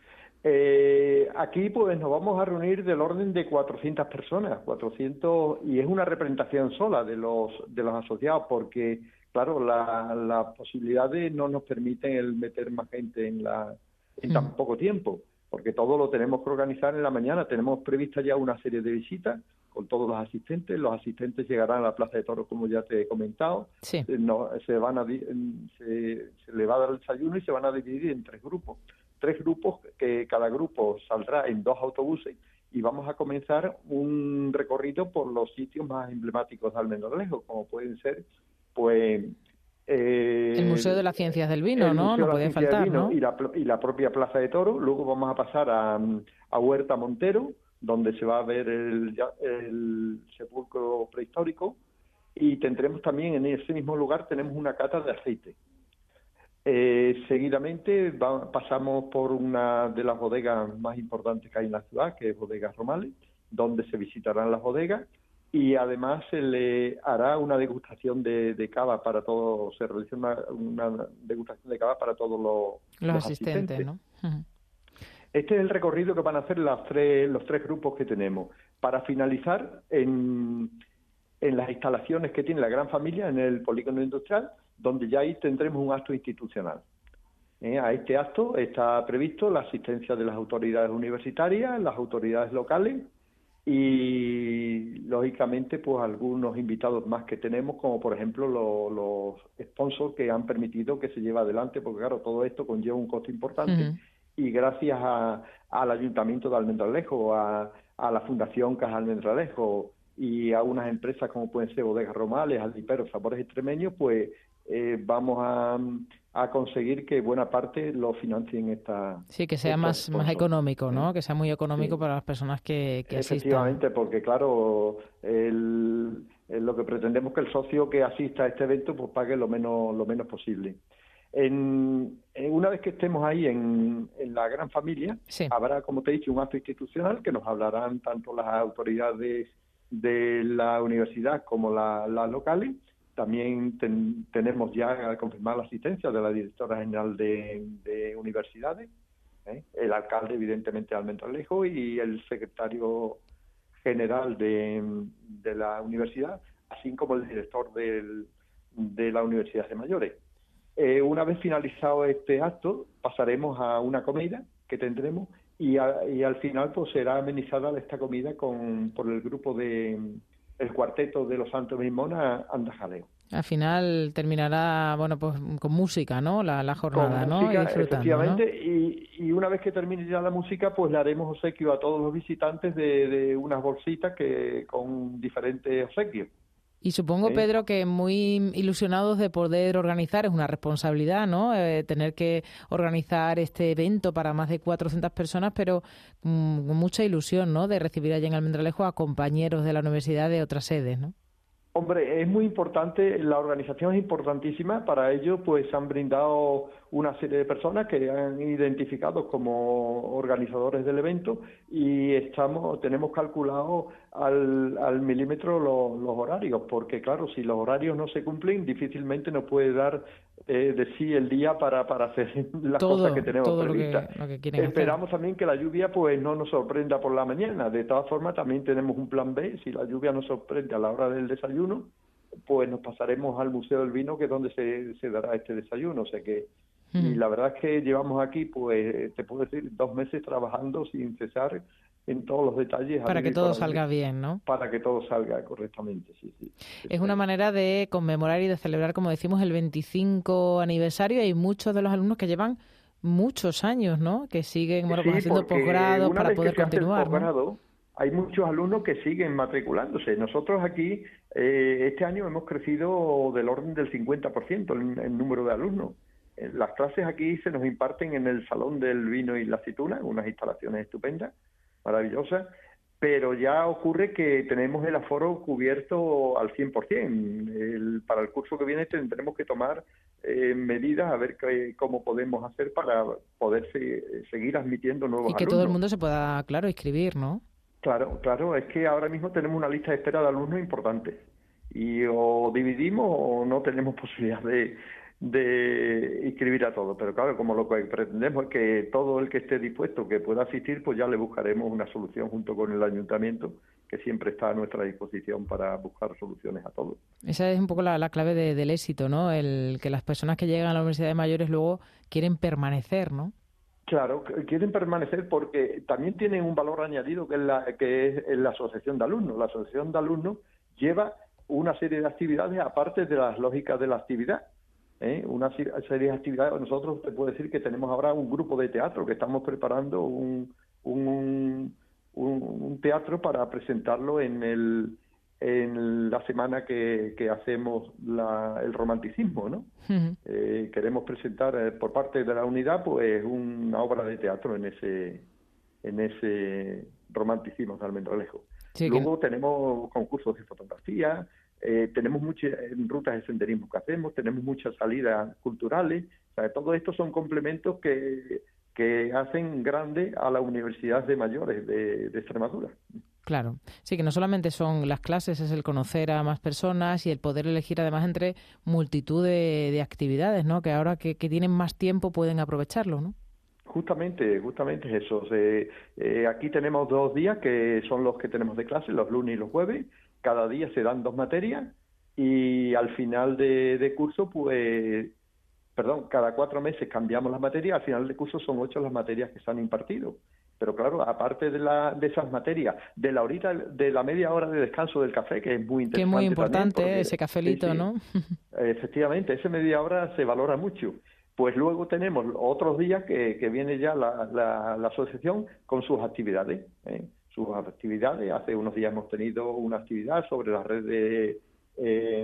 Eh, aquí pues nos vamos a reunir del orden de cuatrocientas personas, cuatrocientos, y es una representación sola de los de los asociados, porque claro, las la posibilidades no nos permiten el meter más gente en la en tan poco tiempo, porque todo lo tenemos que organizar en la mañana. Tenemos prevista ya una serie de visitas con todos los asistentes. Los asistentes llegarán a la Plaza de Toros, como ya te he comentado. Sí. No, se van a se, se le va a dar el desayuno y se van a dividir en tres grupos. Tres grupos que cada grupo saldrá en dos autobuses y vamos a comenzar un recorrido por los sitios más emblemáticos de Almendralejo, como pueden ser, pues... Eh, el Museo de las Ciencias del Vino, ¿no? No puede faltar, ¿no? Y la, y la propia Plaza de Toros. Luego vamos a pasar a, a Huerta Montero, donde se va a ver el, el sepulcro prehistórico, y tendremos también en ese mismo lugar tenemos una cata de aceite. Eh, seguidamente va, pasamos por una de las bodegas más importantes que hay en la ciudad, que es Bodegas Romales, donde se visitarán las bodegas, y además se le hará una degustación de, de cava para todos, se realiza una, una degustación de cava para todos los, los, los asistentes, asistentes, ¿no? Uh-huh. Este es el recorrido que van a hacer las tres, los tres grupos que tenemos. Para finalizar, en, en las instalaciones que tiene la Gran Familia, en el Polígono Industrial, donde ya ahí tendremos un acto institucional. Eh, a este acto está previsto la asistencia de las autoridades universitarias, las autoridades locales y, lógicamente, pues algunos invitados más que tenemos, como por ejemplo lo, los sponsors que han permitido que se lleve adelante, porque claro, todo esto conlleva un costo importante. Uh-huh. Y gracias a, al Ayuntamiento de Almendralejo, a, a la Fundación Caja Almendralejo y a unas empresas como pueden ser Bodegas Romales, Aldiperos, Sabores Extremeños, pues eh, vamos a, a conseguir que buena parte lo financien esta... Sí, que sea más, más económico, ¿no? Que sea muy económico sí. para las personas que, que asistan. Efectivamente, porque claro, el, el, lo que pretendemos es que el socio que asista a este evento pues pague lo menos, lo menos posible. En, en una vez que estemos ahí en, en la Gran Familia, sí. habrá, como te he dicho, un acto institucional que nos hablarán tanto las autoridades de la universidad como las la locales. También ten, tenemos ya confirmada la asistencia de la directora general de, de universidades, ¿eh? el alcalde, evidentemente, de Almendralejo, y el secretario general de, de la universidad, así como el director del, de la Universidad de Mayores. Eh, una vez finalizado este acto, pasaremos a una comida que tendremos y, a, y al final pues será amenizada esta comida con por el grupo de el cuarteto de los Santos Mismona Andajaleo. Al final terminará, bueno, pues con música, ¿no? La, la jornada, con ¿no? Música, y disfrutando, efectivamente, ¿no? y, y una vez que termine ya la música, pues le haremos obsequio a todos los visitantes de, de unas bolsitas que con diferentes obsequios. Y supongo, ¿sí? Pedro, que muy ilusionados de poder organizar, es una responsabilidad, ¿no? Eh, tener que organizar este evento para más de cuatrocientas personas, pero mmm, con mucha ilusión, ¿no? De recibir allá en Almendralejo a compañeros de la universidad de otras sedes, ¿no? Hombre, es muy importante, la organización es importantísima. Para ello, pues han brindado una serie de personas que han identificado como organizadores del evento y estamos tenemos calculado al, al milímetro los, los horarios, porque claro, si los horarios no se cumplen, difícilmente nos puede dar eh, de sí el día para, para hacer las todo, cosas que tenemos todo previstas. Lo que, lo que Esperamos hacer. también que la lluvia pues no nos sorprenda por la mañana. De todas formas, también tenemos un plan B. Si la lluvia nos sorprende a la hora del desayuno, pues nos pasaremos al Museo del Vino, que es donde se, se dará este desayuno. O sea que, mm. y la verdad es que llevamos aquí, pues te puedo decir, dos meses trabajando sin cesar en todos los detalles. Para que todo salga bien, ¿no? Para que todo salga correctamente, sí, sí. Es una manera de conmemorar y de celebrar, como decimos, el veinticinco aniversario. Hay muchos de los alumnos que llevan muchos años, ¿no? Que siguen, bueno, pues sí, haciendo posgrados para poder continuar, ¿no? Hay muchos alumnos que siguen matriculándose. Nosotros aquí, eh, este año hemos crecido del orden del cincuenta por ciento en el número de alumnos. Las clases aquí se nos imparten en el Salón del Vino y la Aceituna, unas instalaciones estupendas, maravillosas, pero ya ocurre que tenemos el aforo cubierto al cien por ciento. El, para el curso que viene tendremos que tomar eh, medidas a ver qué, cómo podemos hacer para poder se, seguir admitiendo nuevos alumnos. Y que alumnos. todo el mundo se pueda, claro, inscribir, ¿no? Claro, claro, es que ahora mismo tenemos una lista de espera de alumnos importante y o dividimos o no tenemos posibilidad de, de inscribir a todos, pero claro, como lo que pretendemos es que todo el que esté dispuesto, que pueda asistir, pues ya le buscaremos una solución junto con el ayuntamiento, que siempre está a nuestra disposición para buscar soluciones a todos. Esa es un poco la, la clave de, del éxito, ¿no? El que las personas que llegan a la Universidad de Mayores luego quieren permanecer, ¿no? Claro, quieren permanecer porque también tienen un valor añadido que es la, que es la asociación de alumnos. La asociación de alumnos lleva una serie de actividades aparte de las lógicas de la actividad. ¿eh? Una serie de actividades. Nosotros te puedo decir que tenemos ahora un grupo de teatro, que estamos preparando un, un, un, un teatro para presentarlo en el en la semana que, que hacemos la, el romanticismo, ¿no? Uh-huh. Eh, queremos presentar eh, por parte de la unidad pues una obra de teatro en ese en ese romanticismo de Almendralejo. Sí, Luego que... tenemos concursos de fotografía, eh, tenemos muchas rutas de senderismo que hacemos, tenemos muchas salidas culturales. O sea, todo esto son complementos que, que hacen grande a la Universidad de Mayores de, de Extremadura. Claro, sí, que no solamente son las clases, es el conocer a más personas y el poder elegir además entre multitud de, de actividades, ¿no? Que ahora que, que tienen más tiempo pueden aprovecharlo, ¿no? Justamente, justamente es eso. Eh, eh, aquí tenemos dos días que son los que tenemos de clase, los lunes y los jueves. Cada día se dan dos materias y al final de, de curso, pues, perdón, cada cuatro meses cambiamos las materias. Al final de curso son ocho las materias que se han impartido. Pero claro, aparte de, la, de esas materias, de la horita, de la media hora de descanso del café, que es muy interesante. Que es muy importante porque, ese cafelito, sí, sí, ¿no? Efectivamente, esa media hora se valora mucho. Pues luego tenemos otros días que, que viene ya la, la, la asociación con sus actividades. ¿eh? Sus actividades. Hace unos días hemos tenido una actividad sobre la red de... Eh,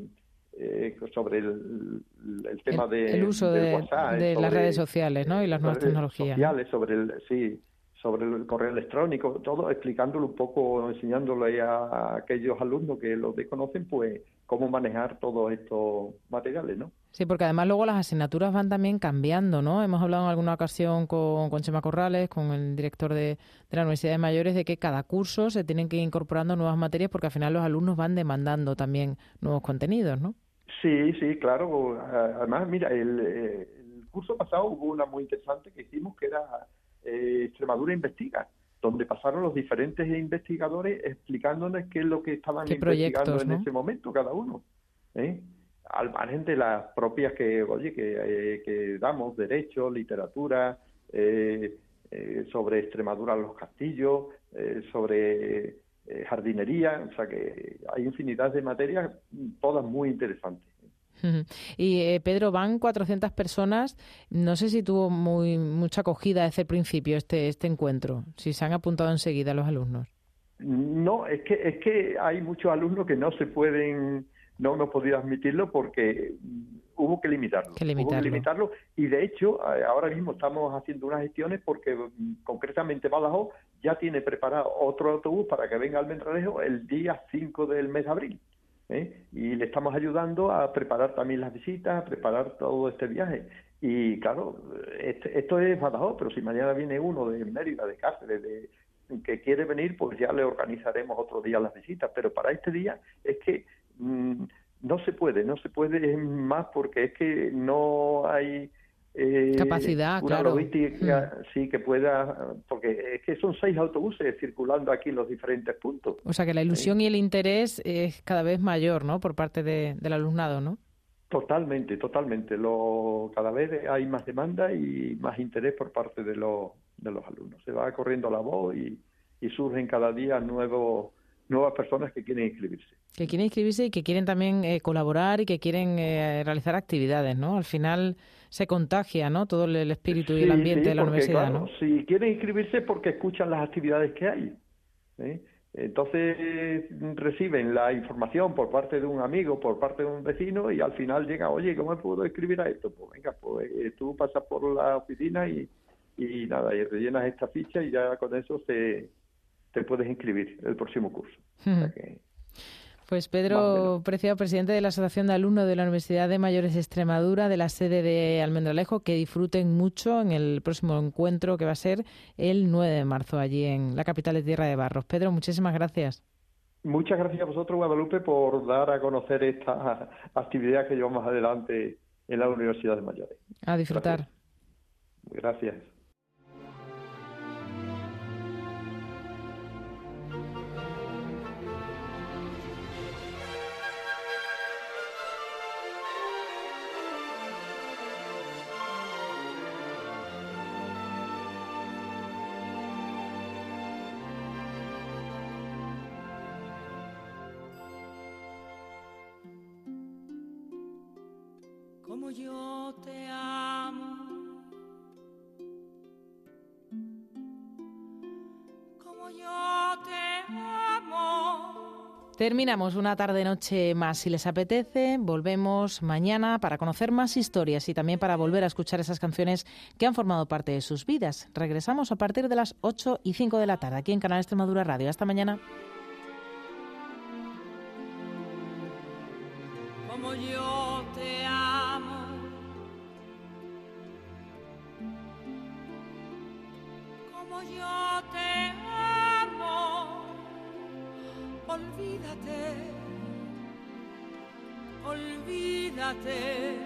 Eh, sobre el, el tema el, de el uso de, WhatsApp, de sobre las redes sociales, ¿no? Y las nuevas tecnologías, sociales, ¿no? sobre el sí sobre el correo electrónico, todo explicándolo un poco, enseñándole a, a aquellos alumnos que lo desconocen, pues cómo manejar todos estos materiales, ¿no? Sí, porque además luego las asignaturas van también cambiando, ¿no? Hemos hablado en alguna ocasión con, con Chema Corrales, con el director de, de la Universidad de Mayores, de que cada curso se tienen que ir incorporando nuevas materias porque al final los alumnos van demandando también nuevos contenidos, ¿no? Sí, sí, claro. Además, mira, el, el curso pasado hubo una muy interesante que hicimos que era eh, Extremadura Investiga, donde pasaron los diferentes investigadores explicándonos qué es lo que estaban investigando en ¿no? ese momento cada uno. ¿eh? Al margen de las propias que, oye, que, eh, que damos, derecho, literatura, eh, eh, sobre Extremadura los castillos, eh, sobre... Eh, jardinería, o sea que hay infinidad de materias, todas muy interesantes. Y eh, Pedro, van cuatrocientas personas, no sé si tuvo muy mucha acogida desde el principio este este encuentro, si se han apuntado enseguida los alumnos. No, es que es que hay muchos alumnos que no se pueden, no hemos podido admitirlo porque hubo que limitarlo, que limitarlo. Hubo que limitarlo y de hecho ahora mismo estamos haciendo unas gestiones porque concretamente Badajoz ya tiene preparado otro autobús para que venga al Almendralejo el día cinco del mes de abril. ¿eh? Y le estamos ayudando a preparar también las visitas, a preparar todo este viaje. Y claro, este, esto es Badajoz, pero si mañana viene uno de Mérida, de Cáceres, de, que quiere venir, pues ya le organizaremos otro día las visitas. Pero para este día es que mmm, no se puede, no se puede más porque es que no hay... Eh, capacidad, una claro. logística, mm. sí, que pueda, porque es que son seis autobuses circulando aquí en los diferentes puntos. O sea que la ilusión sí. y el interés es cada vez mayor, ¿no? Por parte de, del alumnado, ¿no? Totalmente, totalmente. Lo, cada vez hay más demanda y más interés por parte de los, de los alumnos. Se va corriendo la voz y, y surgen cada día nuevos nuevas personas que quieren inscribirse. Que quieren inscribirse y que quieren también eh, colaborar y que quieren eh, realizar actividades, ¿no? Al final se contagia, ¿no? Todo el espíritu sí, y el ambiente sí, de la porque, universidad, claro, ¿no? Si quieren inscribirse es porque escuchan las actividades que hay. ¿eh? Entonces reciben la información por parte de un amigo, por parte de un vecino y al final llega, oye, ¿cómo me puedo inscribir a esto? Pues venga, pues eh, tú pasas por la oficina y, y nada, y rellenas esta ficha y ya con eso se... te puedes inscribir el próximo curso. Uh-huh. O sea que, pues Pedro Preciado, presidente de la Asociación de Alumnos de la Universidad de Mayores de Extremadura, de la sede de Almendralejo, que disfruten mucho en el próximo encuentro que va a ser el nueve de marzo allí en la capital de Tierra de Barros. Pedro, muchísimas gracias. Muchas gracias a vosotros, Guadalupe, por dar a conocer esta actividad que llevamos adelante en la Universidad de Mayores. A disfrutar. Gracias. Gracias. como yo te amo, como yo te amo. Terminamos una tarde-noche más. Si les apetece, volvemos mañana para conocer más historias y también para volver a escuchar esas canciones que han formado parte de sus vidas. Regresamos a partir de las ocho y cinco de la tarde aquí en Canal Extremadura Radio. Hasta mañana. Como yo te amo, como yo te amo, olvídate, olvídate,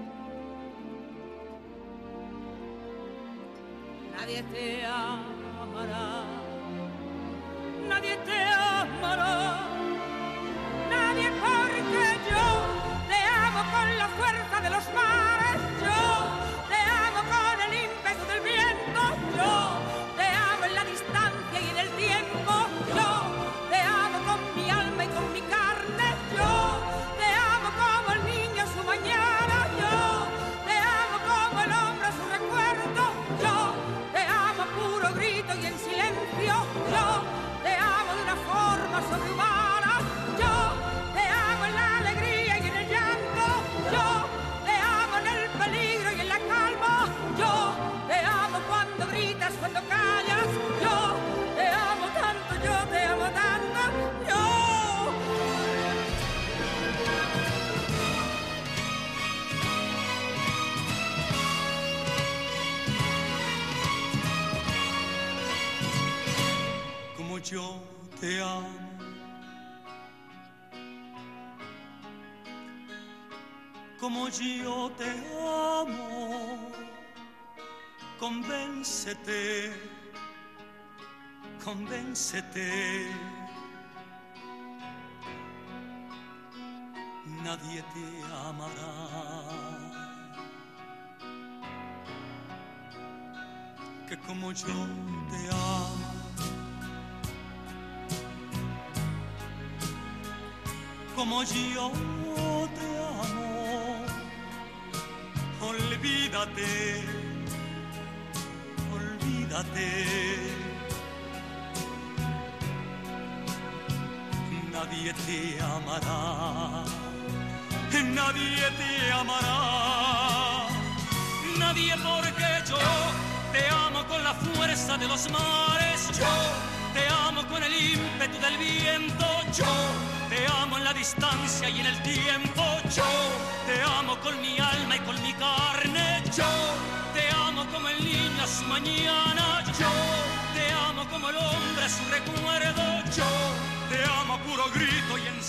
nadie te amará, nadie te amará, nadie porque yo con la fuerza de los mares, yo te amo con el ímpetu del viento, yo te amo en la distancia y en el tiempo, yo te amo con mi alma y con mi carne, yo te amo como el niño su mañana, yo te amo como el hombre su recuerdo, yo te amo a puro grito y en silencio, yo te amo de una forma sobrehumana, yo te amo en la alegría y en el llanto, yo te amo en el peligro y en la calma, yo te amo cuando gritas, cuando callas, yo te amo tanto, yo te amo tanto, yo. Como yo te amo, como yo te amo, convéncete, convéncete, nadie te amará, que como yo te amo, como yo te amo, olvídate, olvídate, nadie te amará, nadie te amará, nadie porque yo te amo con la fuerza de los mares, yo te amo con el ímpetu del viento, yo te amo en la distancia y en el tiempo, yo te amo con mi alma y con mi carne, yo te amo como el niño a su mañana, yo te amo como el hombre a su recuerdo, yo te amo a puro grito y en